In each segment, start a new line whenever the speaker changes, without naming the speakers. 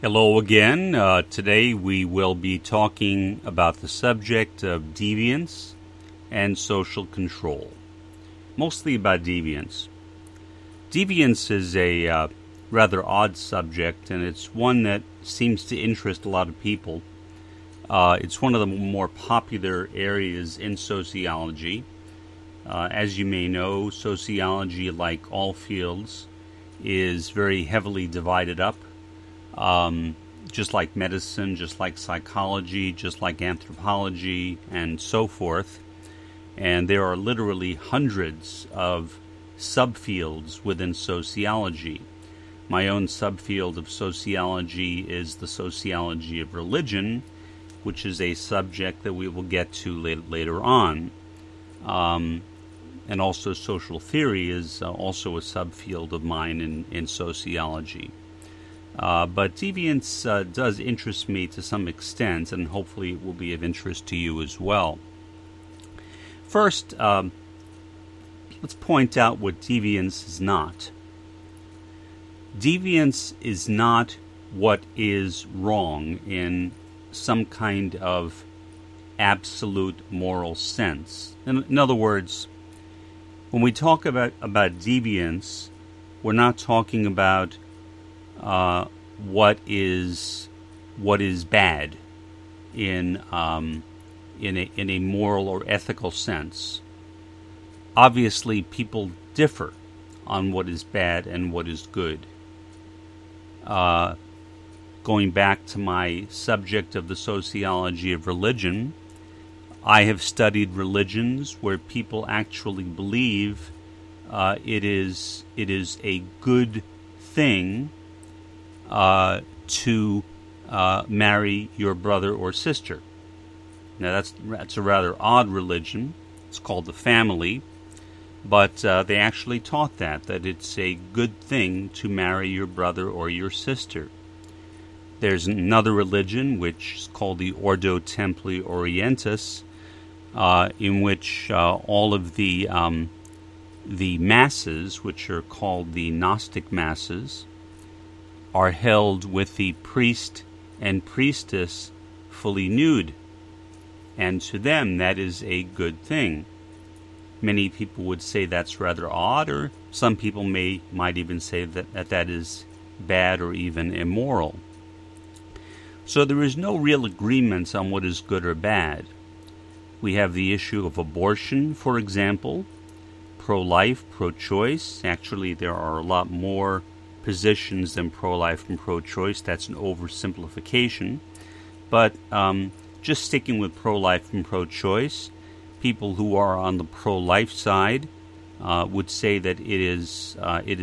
Hello again. Today we will be talking about the subject of deviance and social control. Mostly about deviance. Deviance is a rather odd subject, and it's one that seems to interest a lot of people. It's one of the more popular areas in sociology. As you may know, sociology, like all fields, is very heavily divided up. Just like medicine, just like psychology, just like anthropology, and so forth. And there are literally hundreds of subfields within sociology. My own subfield of sociology is the sociology of religion, which is a subject that we will get to later on. And also social theory is also a subfield of mine in sociology. But deviance does interest me to some extent, and hopefully it will be of interest to you as well. First, let's point out what deviance is not. Deviance is not what is wrong in some kind of absolute moral sense. In other words, when we talk about deviance, we're not talking about what is bad in a moral or ethical sense. Obviously, people differ on what is bad and what is good. Going back to my subject of the sociology of religion, I have studied religions where people actually believe it is a good thing to marry your brother or sister. Now that's a rather odd religion. It's called the family, but they actually taught that it's a good thing to marry your brother or your sister. There's another religion which is called the Ordo Templi Orientis, in which all of the masses, which are called the Gnostic masses, are held with the priest and priestess fully nude. And to them, that is a good thing. Many people would say that's rather odd, or some people might even say that is bad or even immoral. So there is no real agreement on what is good or bad. We have the issue of abortion, for example, pro-life, pro-choice. Actually, there are a lot more positions than pro-life and pro-choice. That's an oversimplification. But just sticking with pro-life and pro-choice, people who are on the pro-life side would say that it is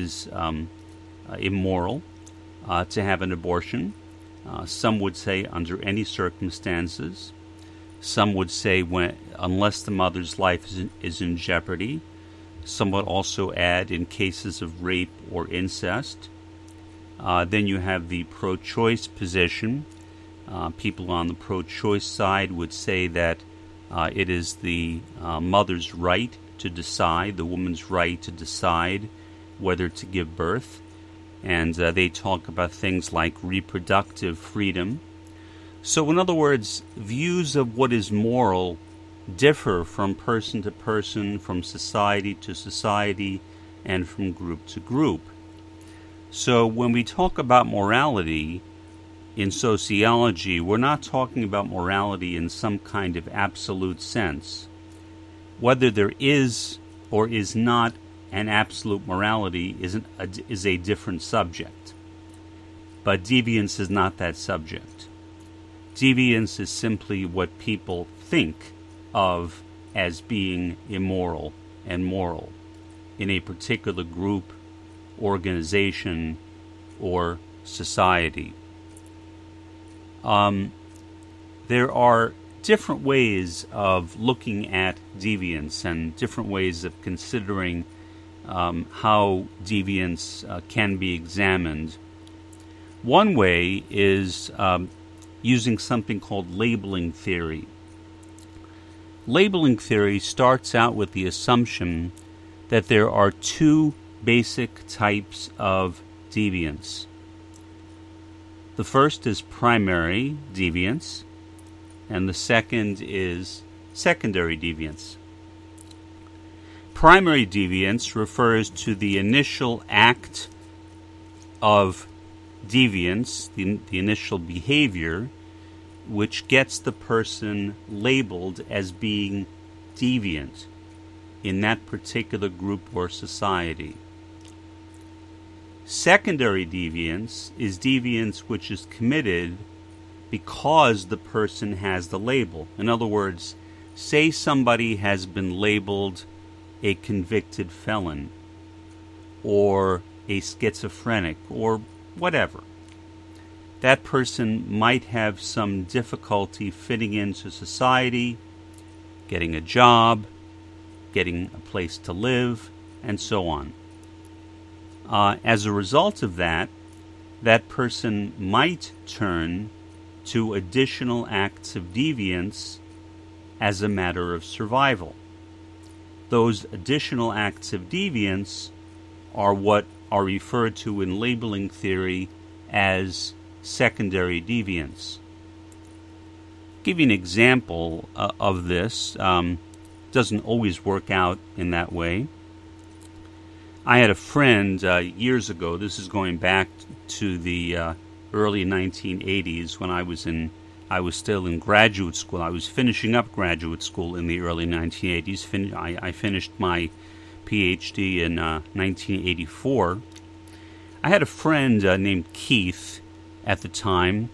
immoral to have an abortion. Some would say under any circumstances. Some would say unless the mother's life is in jeopardy. Some would also add in cases of rape or incest. Then you have the pro-choice position. People on the pro-choice side would say that it is the mother's right to decide, the woman's right to decide whether to give birth. And they talk about things like reproductive freedom. So in other words, views of what is moral differ from person to person, from society to society, and from group to group. So when we talk about morality in sociology, we're not talking about morality in some kind of absolute sense. Whether there is or is not an absolute morality is a different subject. But deviance is not that subject. Deviance is simply what people think of as being immoral and moral in a particular group, organization, or society. There are different ways of looking at deviance and different ways of considering how deviance can be examined. One way is using something called labeling theory. Labeling theory starts out with the assumption that there are two basic types of deviance. The first is primary deviance, and the second is secondary deviance. Primary deviance refers to the initial act of deviance, the initial behavior, which gets the person labeled as being deviant in that particular group or society. Secondary deviance is deviance which is committed because the person has the label. In other words, say somebody has been labeled a convicted felon or a schizophrenic or whatever. That person might have some difficulty fitting into society, getting a job, getting a place to live, and so on. As a result of that, that person might turn to additional acts of deviance as a matter of survival. Those additional acts of deviance are what are referred to in labeling theory as secondary deviance. I'll give you an example of this. Doesn't always work out in that way. I had a friend years ago, this is going back to the early 1980s when I was still in graduate school. I was finishing up graduate school in the early 1980s. I finished my PhD in 1984. I had a friend named Keith at the time.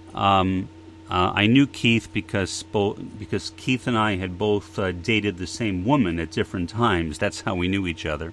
I knew Keith because Keith and I had both dated the same woman at different times. That's how we knew each other.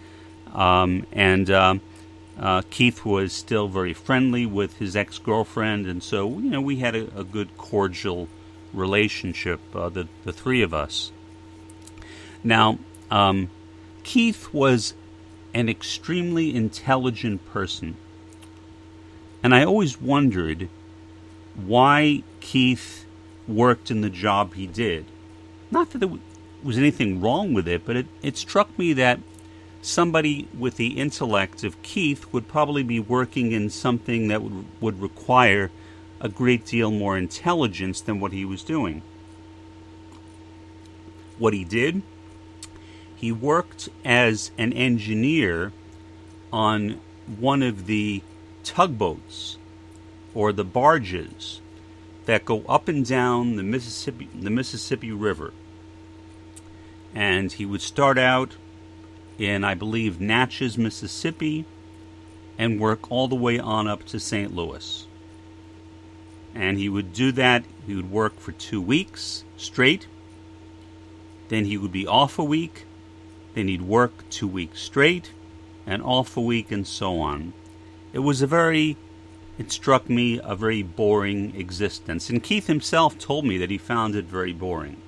Keith was still very friendly with his ex-girlfriend, and so we had a good cordial relationship, the three of us. Now, Keith was an extremely intelligent person, and I always wondered why Keith worked in the job he did. Not that there was anything wrong with it, but it struck me that somebody with the intellect of Keith would probably be working in something that would require a great deal more intelligence than what he was doing. What he did, he worked as an engineer on one of the tugboats or the barges that go up and down the Mississippi River. And he would start out in, I believe, Natchez, Mississippi, and work all the way on up to St. Louis. And he would do that. He would work for 2 weeks straight. Then he would be off a week. Then he'd work 2 weeks straight, and off a week, and so on. It struck me a very boring existence. And Keith himself told me that he found it very boring.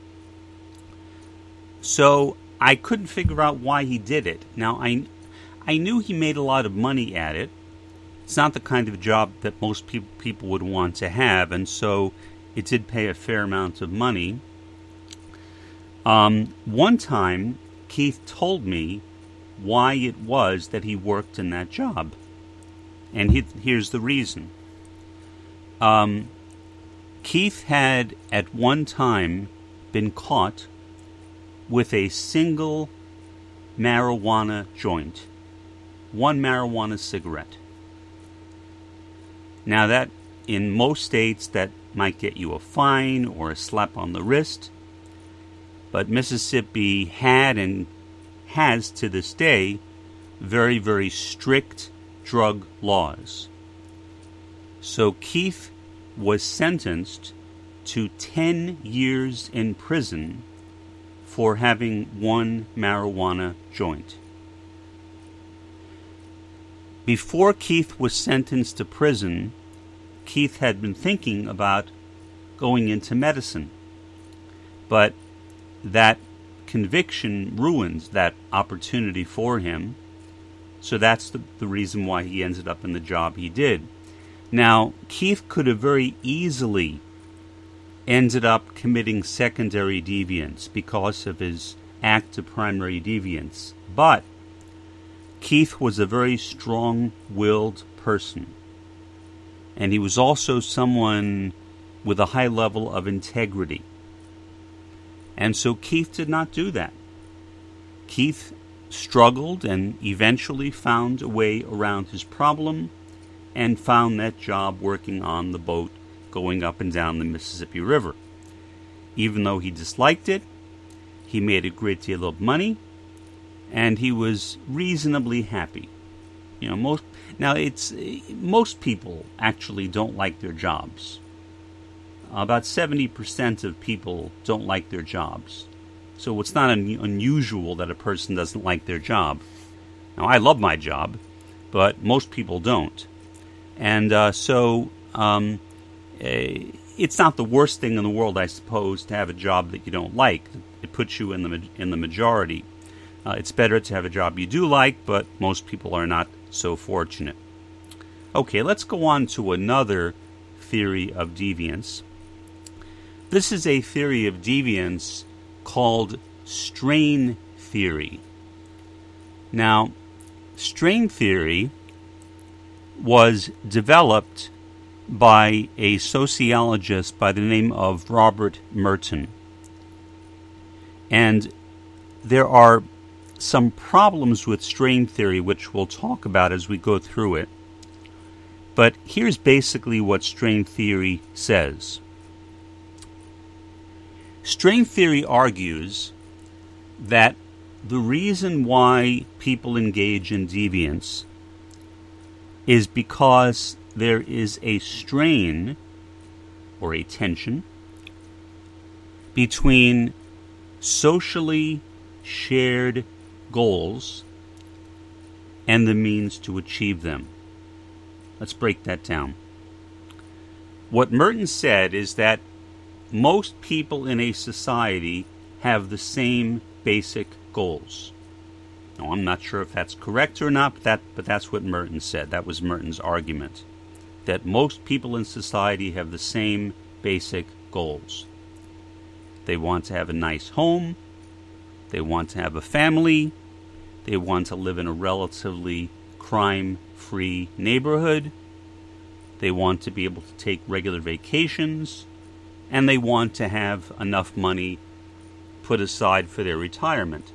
So I couldn't figure out why he did it. Now, I knew he made a lot of money at it. It's not the kind of job that most people would want to have, and so it did pay a fair amount of money. One time, Keith told me why it was that he worked in that job. And here's the reason. Keith had at one time been caught with a single marijuana joint, one marijuana cigarette. Now that, in most states, that might get you a fine or a slap on the wrist, but Mississippi had and has to this day very, very strict drug laws. So Keith was sentenced to 10 years in prison for having one marijuana joint. Before Keith was sentenced to prison, Keith had been thinking about going into medicine. But that conviction ruins that opportunity for him. So that's the reason why he ended up in the job he did. Now, Keith could have very easily ended up committing secondary deviance because of his act of primary deviance. But Keith was a very strong-willed person. and he was also someone with a high level of integrity. And so Keith did not do that. Keith struggled and eventually found a way around his problem and found that job working on the boat going up and down the Mississippi River. Even though he disliked it, he made a great deal of money, and he was reasonably happy. Most people actually don't like their jobs. About 70% of people don't like their jobs. So it's not unusual that a person doesn't like their job. Now, I love my job, but most people don't. And it's not the worst thing in the world, I suppose, to have a job that you don't like. It puts you in the majority. It's better to have a job you do like, but most people are not so fortunate. Okay, let's go on to another theory of deviance. This is a theory of deviance called strain theory. Now, strain theory was developed by a sociologist by the name of Robert Merton. And there are some problems with strain theory, which we'll talk about as we go through it. But here's basically what strain theory says. Strain theory argues that the reason why people engage in deviance is because there is a strain or a tension between socially shared goals and the means to achieve them. Let's break that down. What Merton said is that most people in a society have the same basic goals. Now, I'm not sure if that's correct or not, but that's what Merton said. That was Merton's argument, that most people in society have the same basic goals. They want to have a nice home. They want to have a family. They want to live in a relatively crime-free neighborhood. They want to be able to take regular vacations. And they want to have enough money put aside for their retirement.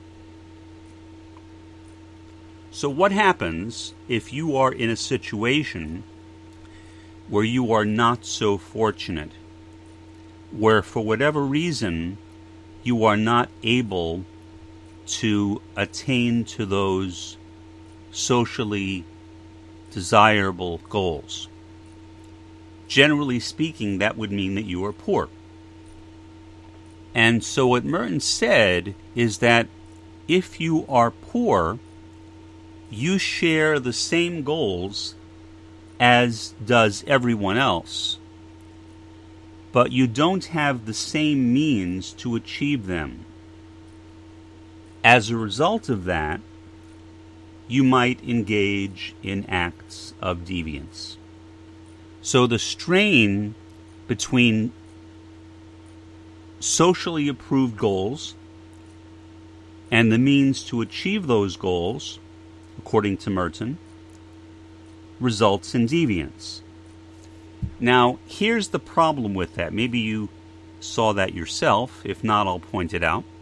So what happens if you are in a situation where you are not so fortunate, where for whatever reason you are not able to attain to those socially desirable goals? Generally speaking, that would mean that you are poor. And so what Merton said is that if you are poor, you share the same goals as does everyone else, but you don't have the same means to achieve them. As a result of that, you might engage in acts of deviance. So the strain between socially approved goals and the means to achieve those goals, according to Merton, results in deviance. Now, here's the problem with that. Maybe you saw that yourself. If not, I'll point it out.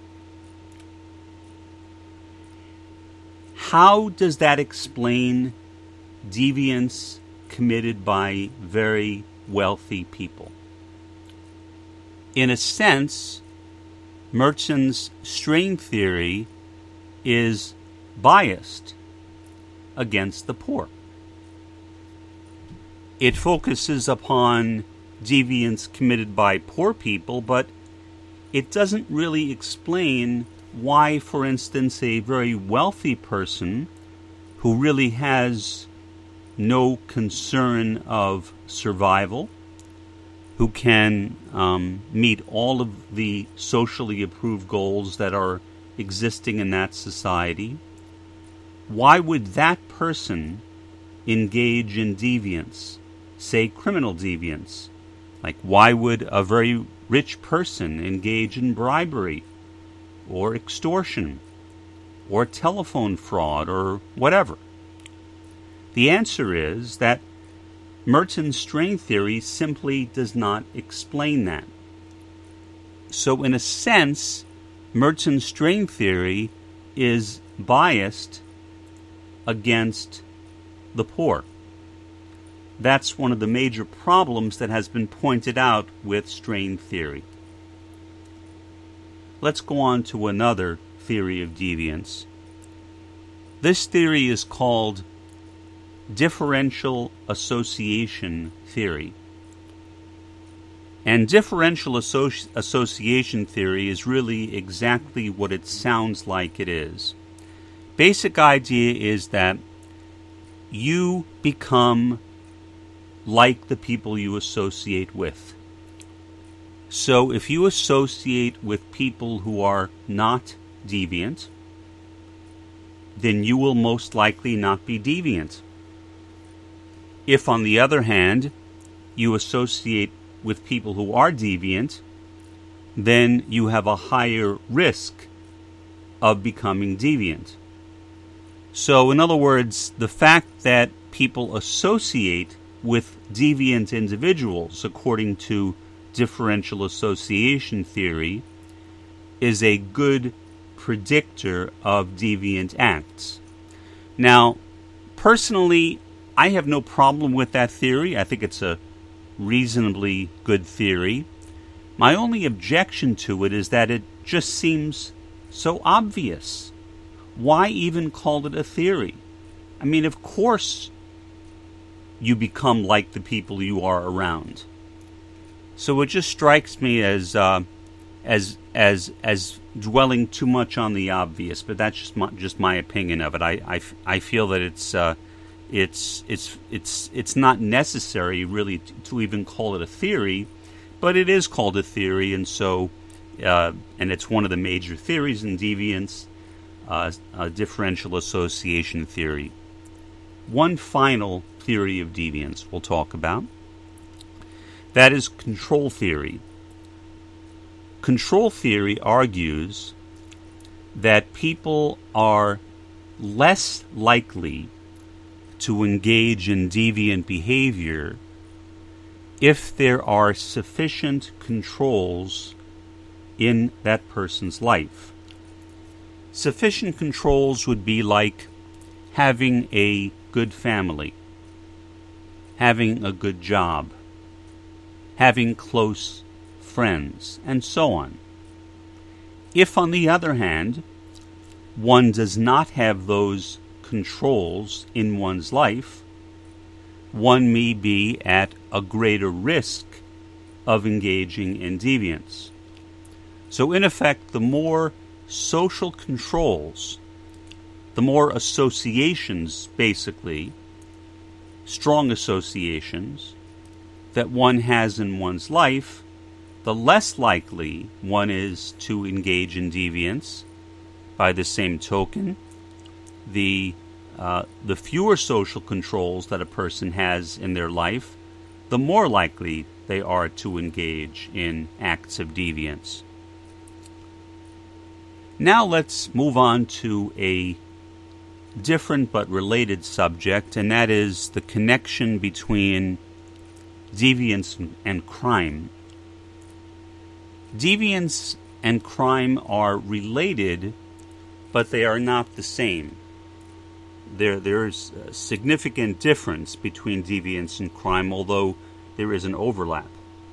How does that explain deviance committed by very wealthy people? In a sense, Merton's strain theory is biased against the poor. It focuses upon deviance committed by poor people, but it doesn't really explain why, for instance, a very wealthy person who really has no concern of survival, who can meet all of the socially approved goals that are existing in that society, why would that person engage in deviance, say criminal deviance? Like, why would a very rich person engage in bribery or extortion or telephone fraud or whatever? The answer is that Merton's strain theory simply does not explain that. So in a sense, Merton's strain theory is biased against the poor. That's one of the major problems that has been pointed out with strain theory. Let's go on to another theory of deviance. This theory is called differential association theory. And differential association theory is really exactly what it sounds like it is. Basic idea is that you become like the people you associate with. So if you associate with people who are not deviant, then you will most likely not be deviant. If, on the other hand, you associate with people who are deviant, then you have a higher risk of becoming deviant. So, in other words, the fact that people associate with deviant individuals, according to differential association theory, is a good predictor of deviant acts. Now, personally, I have no problem with that theory. I think it's a reasonably good theory. My only objection to it is that it just seems so obvious. Why even call it a theory? I mean, of course you become like the people you are around. So it just strikes me as dwelling too much on the obvious, but that's just my opinion of it. I feel that it's not necessary really to even call it a theory, but it is called a theory, and so and it's one of the major theories in deviance, differential association theory. One final theory of deviance we'll talk about. That is control theory. Control theory argues that people are less likely to engage in deviant behavior if there are sufficient controls in that person's life. Sufficient controls would be like having a good family, having a good job, having close friends, and so on. If, on the other hand, one does not have those controls in one's life, one may be at a greater risk of engaging in deviance. So, in effect, the more social controls, the more associations, basically, strong associations, that one has in one's life, the less likely one is to engage in deviance. By the same token, the fewer social controls that a person has in their life, the more likely they are to engage in acts of deviance. Now let's move on to a different but related subject, and that is the connection between deviance and crime. Deviance and crime are related, but they are not the same. There's a significant difference between deviance and crime, although there is an overlap.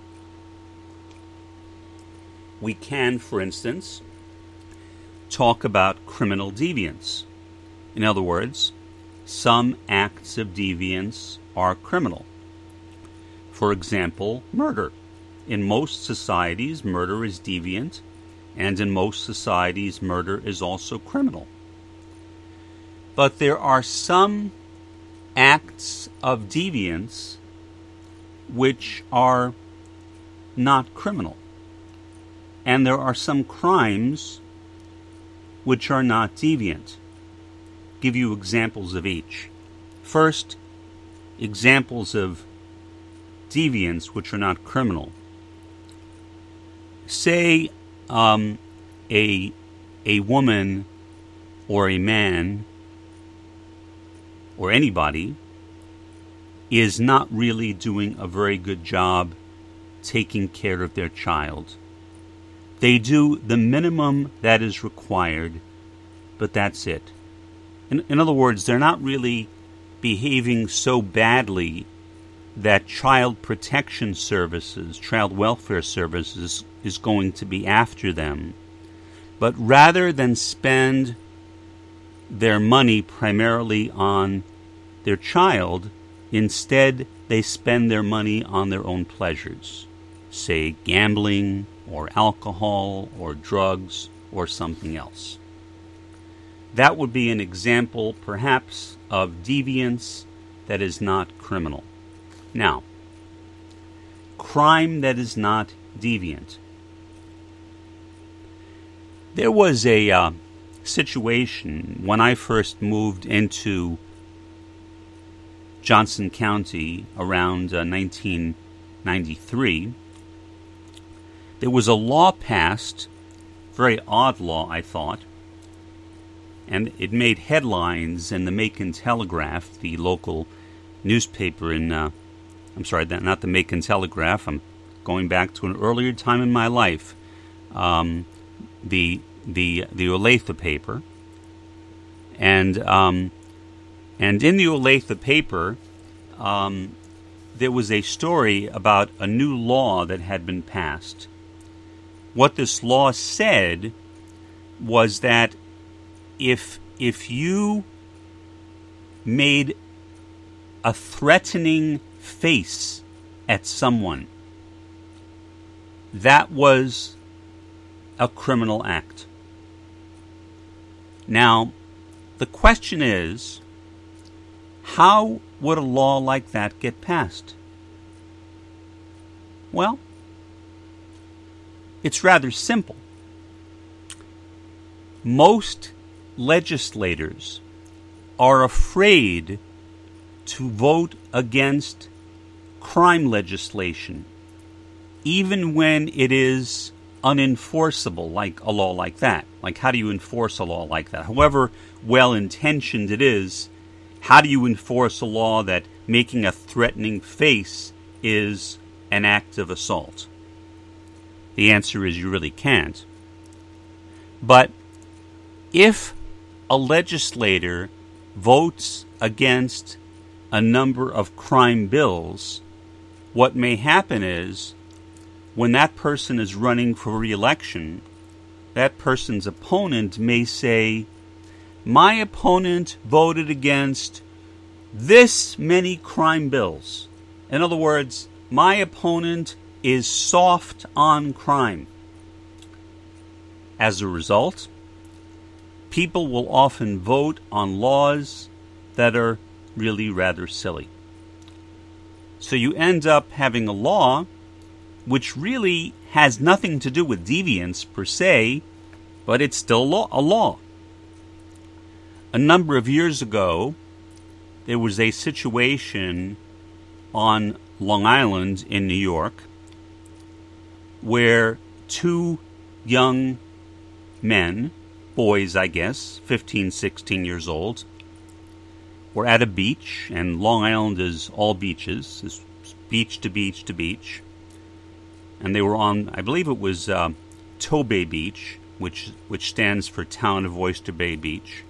We can, for instance, talk about criminal deviance. In other words, some acts of deviance are criminal. For example, murder. In most societies, murder is deviant, and in most societies, murder is also criminal. But there are some acts of deviance which are not criminal, and there are some crimes which are not deviant. I'll give you examples of each. First, examples of deviance which are not criminal. Say a woman or a man or anybody is not really doing a very good job taking care of their child. They do the minimum that is required, but that's it. In other words, they're not really behaving so badly that child protection services, child welfare services, is going to be after them. But rather than spend their money primarily on their child, instead they spend their money on their own pleasures, say gambling or alcohol or drugs or something else. That would be an example, perhaps, of deviance that is not criminal. Now, crime that is not deviant. There was a situation when I first moved into Johnson County around 1993. There was a law passed, very odd law, I thought, and it made headlines in the Macon Telegraph, the local newspaper in, I'm sorry, not the Macon Telegraph, I'm going back to an earlier time in my life, the Olathe paper. And in the Olathe paper, there was a story about a new law that had been passed. What this law said was that if you made a threatening face at someone, that was a criminal act. Now, the question is, how would a law like that get passed? Well, it's rather simple. Most legislators are afraid to vote against crime legislation, even when it is unenforceable, like a law like that. Like, how do you enforce a law like that? However well-intentioned it is, how do you enforce a law that making a threatening face is an act of assault? The answer is you really can't. But if a legislator votes against a number of crime bills, what may happen is, when that person is running for re-election, that person's opponent may say, my opponent voted against this many crime bills. In other words, my opponent is soft on crime. As a result, people will often vote on laws that are really rather silly. So you end up having a law which really has nothing to do with deviance per se, but it's still a law. A number of years ago, there was a situation on Long Island in New York where two young men, boys I guess, 15, 16 years old, were at a beach, and Long Island is all beaches, it's beach to beach to beach, and they were on, I believe it was Tobay Beach, which stands for Town of Oyster Bay Beach,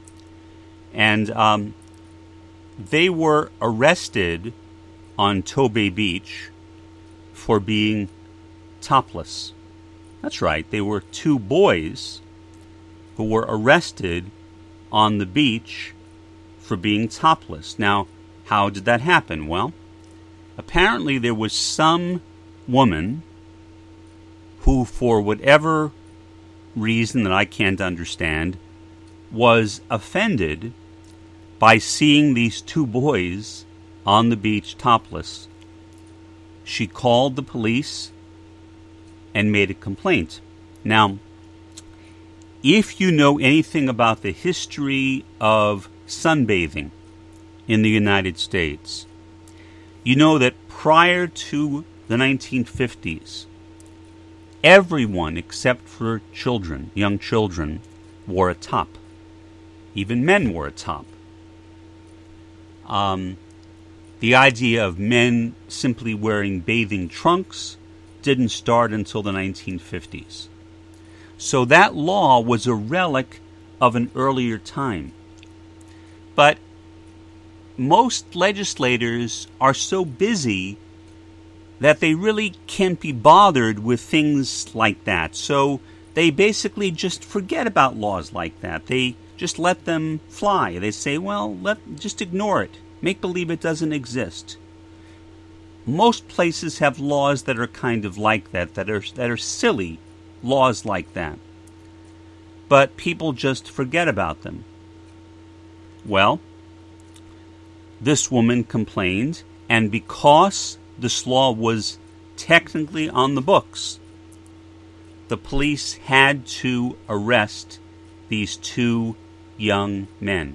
and they were arrested on Tobay Beach for being topless. That's right, they were two boys who were arrested on the beach for being topless. Now, how did that happen? Well, apparently there was some woman who, for whatever reason that I can't understand, was offended by seeing these two boys on the beach topless. She called the police and made a complaint. Now, if you know anything about the history of sunbathing in the United States, you know that prior to the 1950s, everyone except for children, young children, wore a top. Even men wore a top. The idea of men simply wearing bathing trunks didn't start until the 1950s. So that law was a relic of an earlier time. But most legislators are so busy that they really can't be bothered with things like that. So they basically just forget about laws like that. They just let them fly. They say, well, just ignore it. Make believe it doesn't exist. Most places have laws that are kind of like that are silly laws like that. But people just forget about them. Well, this woman complained, and because this law was technically on the books, the police had to arrest these two young men.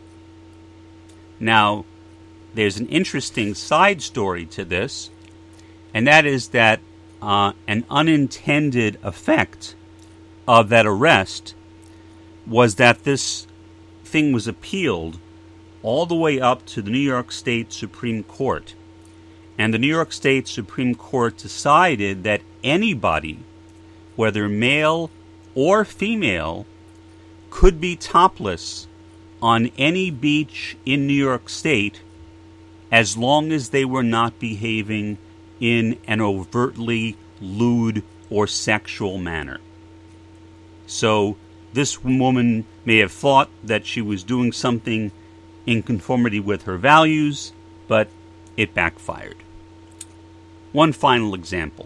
Now, there's an interesting side story to this, and that is that an unintended effect of that arrest was that this thing was appealed all the way up to the New York State Supreme Court. And the New York State Supreme Court decided that anybody, whether male or female, could be topless on any beach in New York State as long as they were not behaving in an overtly lewd or sexual manner. So this woman may have thought that she was doing something in conformity with her values, but it backfired. One final example.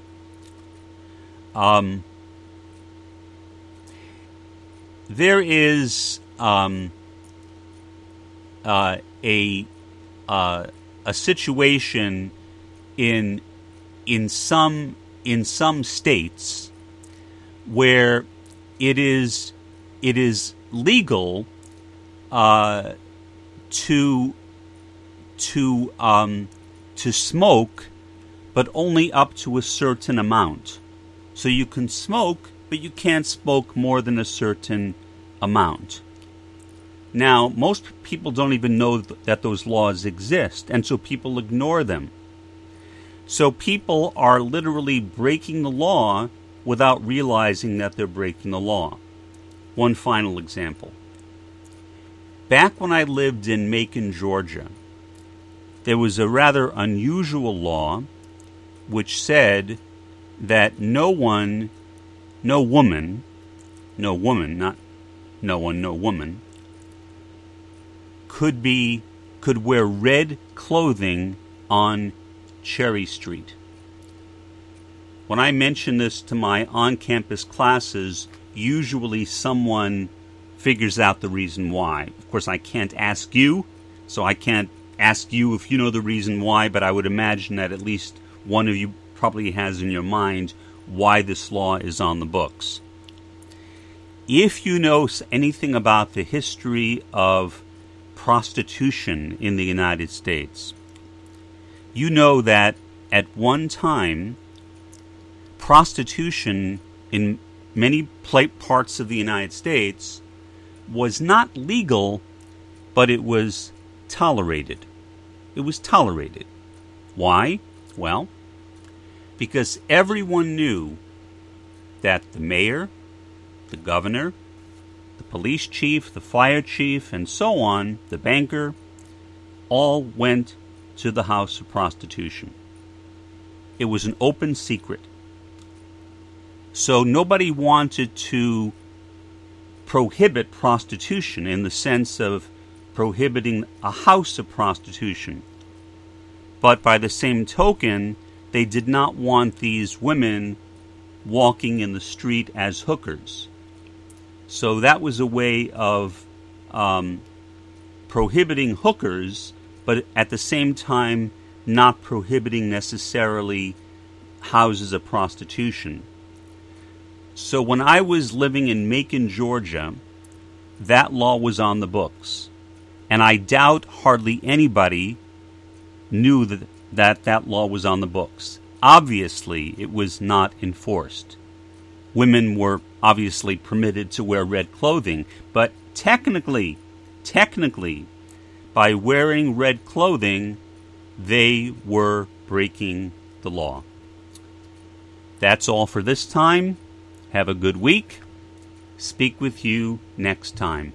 There is a situation in some states where it is legal to smoke, but only up to a certain amount. So you can smoke, but you can't smoke more than a certain amount. Now, most people don't even know that those laws exist, and so people ignore them. So people are literally breaking the law without realizing that they're breaking the law. One final example. Back when I lived in Macon, Georgia, there was a rather unusual law which said that no woman, could wear red clothing on Cherry Street. When I mention this to my on-campus classes, usually someone figures out the reason why. Of course, I can't ask you, so I can't ask you if you know the reason why, but I would imagine that at least one of you probably has in your mind why this law is on the books. If you know anything about the history of prostitution in the United States, you know that at one time, prostitution in many parts of the United States was not legal, but it was tolerated. It was tolerated. Why? Well, because everyone knew that the mayor, the governor, the police chief, the fire chief, and so on, the banker, all went to the house of prostitution. It was an open secret. So nobody wanted to prohibit prostitution in the sense of prohibiting a house of prostitution. But by the same token, they did not want these women walking in the street as hookers. So that was a way of prohibiting hookers, but at the same time not prohibiting necessarily houses of prostitution. So when I was living in Macon, Georgia, that law was on the books. And I doubt hardly anybody knew that law was on the books. Obviously, it was not enforced. Women were obviously permitted to wear red clothing, but technically, by wearing red clothing, they were breaking the law. That's all for this time. Have a good week. Speak with you next time.